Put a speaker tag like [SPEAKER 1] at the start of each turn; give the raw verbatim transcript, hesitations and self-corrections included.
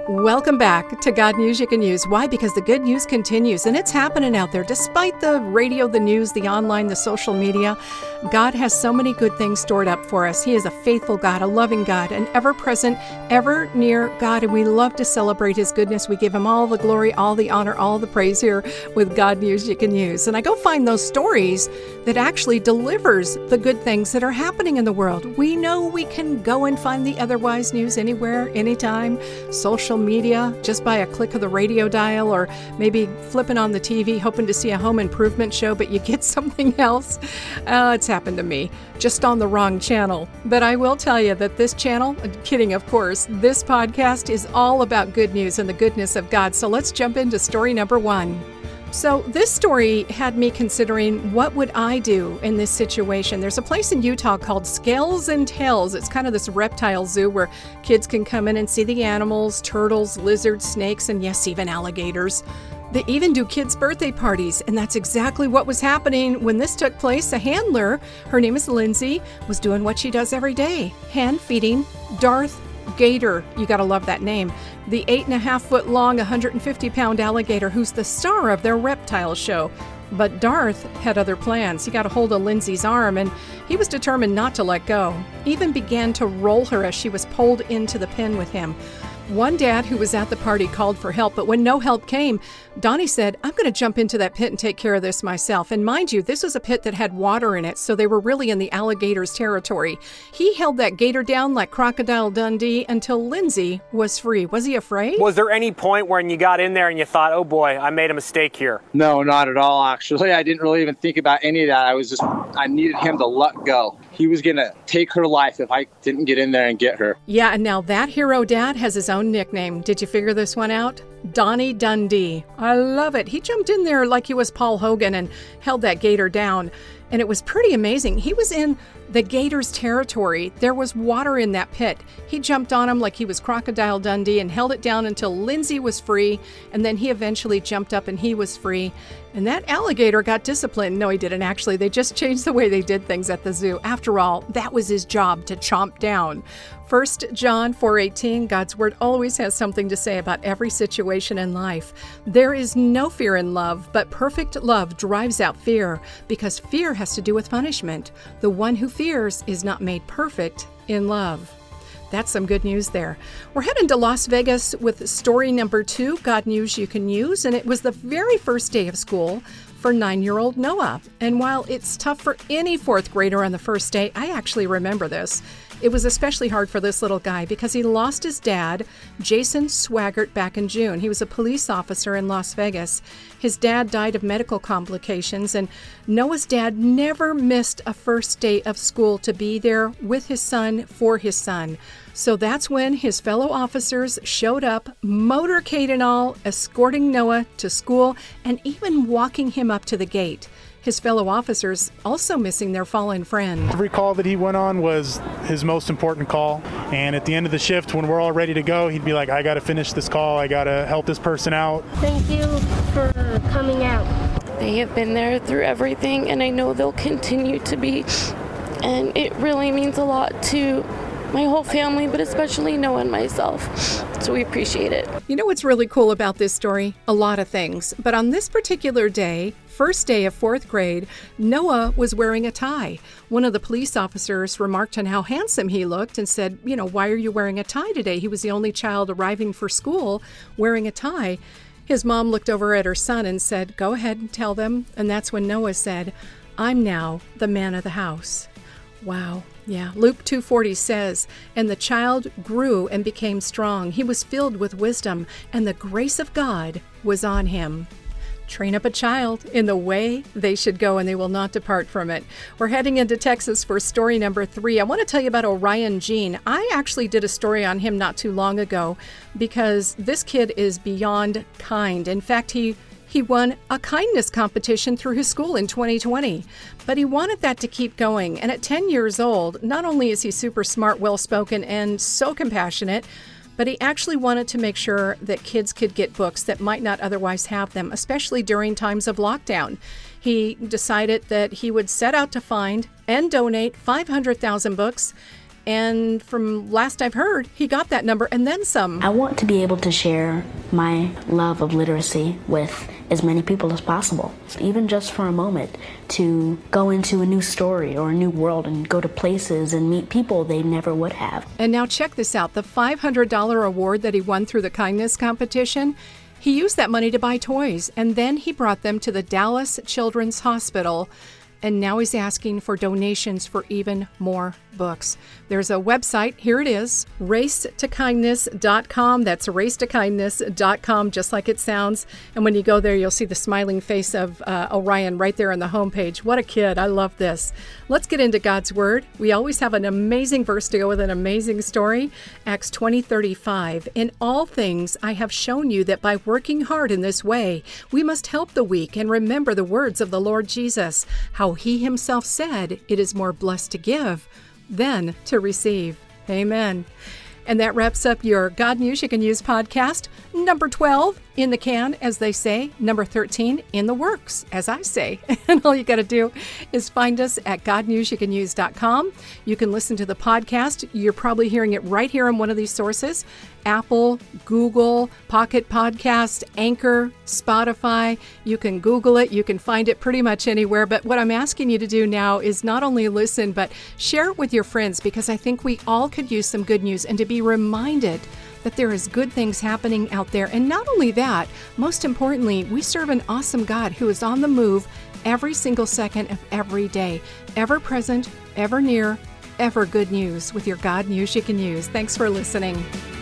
[SPEAKER 1] Welcome back to God News You Can Use. Why? Because the good news continues, and it's happening out there. Despite the radio, the news, the online, the social media, God has so many good things stored up for us. He is a faithful God, a loving God, an ever-present, ever-near God, and we love to celebrate His goodness. We give Him all the glory, all the honor, all the praise here with God News You Can Use. And I go find those stories that actually delivers the good things that are happening in the world. We know we can go and find the otherwise news anywhere, anytime, social media, just by a click of the radio dial, or maybe flipping on the T V hoping to see a home improvement show, but you get something else. Uh, it's happened to me, just on the wrong channel. But I will tell you that this channel, kidding of course, this podcast is all about good news and the goodness of God. So let's jump into story number one. So this story had me considering, what would I do in this situation? There's a place in Utah called Scales and Tails. It's kind of this reptile zoo where kids can come in and see the animals, turtles, lizards, snakes, and yes, even alligators. They even do kids' birthday parties, and that's exactly what was happening when this took place. A handler, her name is Lindsay, was doing what she does every day, hand feeding Darth Gator. You gotta love that name. The eight and a half foot long, one hundred fifty pound alligator who's the star of their reptile show. But Darth had other plans. He got a hold of Lindsay's arm and he was determined not to let go. Even began to roll her as she was pulled into the pen with him. One dad who was at the party called for help, but when no help came, Donnie said, I'm going to jump into that pit and take care of this myself. And mind you, this was a pit that had water in it, so they were really in the alligator's territory. He held that gator down like Crocodile Dundee until Lindsay was free. Was he afraid?
[SPEAKER 2] Was there any point when you got in there and you thought, oh boy, I made a mistake here?
[SPEAKER 3] No, not at all, actually. I didn't really even think about any of that. I was just, I needed him to let go. He was going to take her life if I didn't get in there and get her.
[SPEAKER 1] Yeah, and now that hero dad has his own nickname. Did you figure this one out? Donnie Dundee. I love it. He jumped in there like he was Paul Hogan and held that gator down. And it was pretty amazing. He was in the gator's territory. There was water in that pit. He jumped on him like he was Crocodile Dundee and held it down until Lindsay was free. And then he eventually jumped up and he was free. And that alligator got disciplined. No, he didn't actually. They just changed the way they did things at the zoo. After all, that was his job, to chomp down. First John four eighteen, God's word always has something to say about every situation in life. There is no fear in love, but perfect love drives out fear, because fear has to do with punishment. The one who fears is not made perfect in love. That's some good news there. We're heading to Las Vegas with story number two, God News You Can Use, and it was the very first day of school for nine-year-old Noah. And while it's tough for any fourth grader on the first day, I actually remember this. It was especially hard for this little guy because he lost his dad, Jason Swaggart, back in June. He was a police officer in Las Vegas. His dad died of medical complications, and Noah's dad never missed a first day of school to be there with his son for his son. So that's when his fellow officers showed up, motorcade and all, escorting Noah to school and even walking him up to the gate. His fellow officers also missing their fallen friend.
[SPEAKER 4] Every call that he went on was his most important call. And at the end of the shift, when we're all ready to go, he'd be like, I got to finish this call. I got to help this person out.
[SPEAKER 5] Thank you for coming out.
[SPEAKER 6] They have been there through everything, and I know they'll continue to be. And it really means a lot to my whole family, but especially Noah and myself. So we appreciate it.
[SPEAKER 1] You know what's really cool about this story? A lot of things. But on this particular day, first day of fourth grade, Noah was wearing a tie. One of the police officers remarked on how handsome he looked and said, you know, why are you wearing a tie today? He was the only child arriving for school wearing a tie. His mom looked over at her son and said, go ahead and tell them. And that's when Noah said, I'm now the man of the house. Wow. Yeah, Luke two forty says, and the child grew and became strong. He was filled with wisdom, and the grace of God was on him. Train up a child in the way they should go, and they will not depart from it. We're heading into Texas for story number three. I want to tell you about Orion Jean. I actually did a story on him not too long ago because this kid is beyond kind. In fact, he He won a kindness competition through his school in twenty twenty, but he wanted that to keep going. And at ten years old, not only is he super smart, well-spoken, and so compassionate, but he actually wanted to make sure that kids could get books that might not otherwise have them, especially during times of lockdown. He decided that he would set out to find and donate five hundred thousand books, And from last I've heard, he got that number and then some.
[SPEAKER 7] I want to be able to share my love of literacy with as many people as possible, even just for a moment, to go into a new story or a new world and go to places and meet people they never would have.
[SPEAKER 1] And now check this out. The five hundred dollars award that he won through the kindness competition, he used that money to buy toys, and then he brought them to the Dallas Children's Hospital. And now he's asking for donations for even more books. There's a website. Here it is, race to kindness dot com. That's race to kindness dot com, just like it sounds. And when you go there, you'll see the smiling face of uh, Orion right there on the homepage. What a kid. I love this. Let's get into God's Word. We always have an amazing verse to go with an amazing story. Acts twenty thirty-five. In all things I have shown you that by working hard in this way, we must help the weak and remember the words of the Lord Jesus, how he himself said, it is more blessed to give than to receive. Amen. And that wraps up your God News You Can Use podcast. Number twelve in the can, as they say. Number thirteen in the works, as I say. And all you got to do is find us at god news you can use dot com. You can listen to the podcast. You're probably hearing it right here on one of these sources. Apple, Google, Pocket Podcast, Anchor, Spotify. You can Google it. You can find it pretty much anywhere. But what I'm asking you to do now is not only listen, but share it with your friends, because I think we all could use some good news and to be reminded that there is good things happening out there. And not only that, most importantly, we serve an awesome God who is on the move every single second of every day, ever present, ever near, ever good news with your God News You Can Use. Thanks for listening.